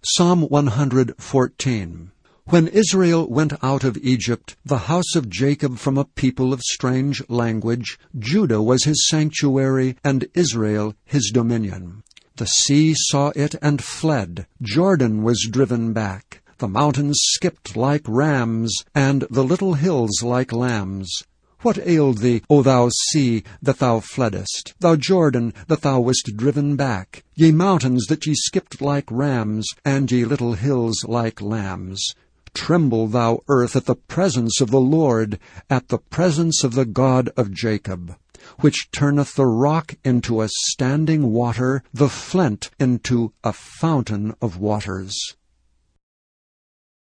Psalm 114. When Israel went out of Egypt, the house of Jacob from a people of strange language, Judah was his sanctuary, and Israel his dominion. The sea saw it and fled. Jordan was driven back. The mountains skipped like rams, and the little hills like lambs. What ailed thee, O thou sea, that thou fleddest? Thou Jordan, that thou wast driven back? Ye mountains, that ye skipped like rams, and ye little hills like lambs. Tremble, thou earth, at the presence of the Lord, at the presence of the God of Jacob, which turneth the rock into a standing water, the flint into a fountain of waters.